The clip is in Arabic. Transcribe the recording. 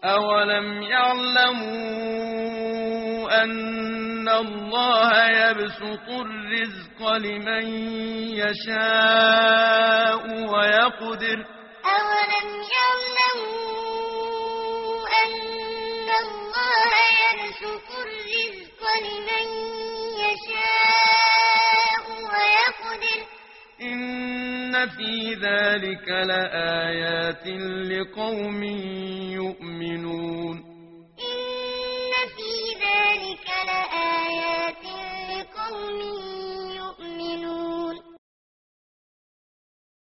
أولم يعلموا أن الله يبسط الرزق لمن يشاء ويقدر أولم يعلموا أن الله يبسط الرزق لمن يشاء ويقدر إن في ذلك لآيات لقوم يؤمنون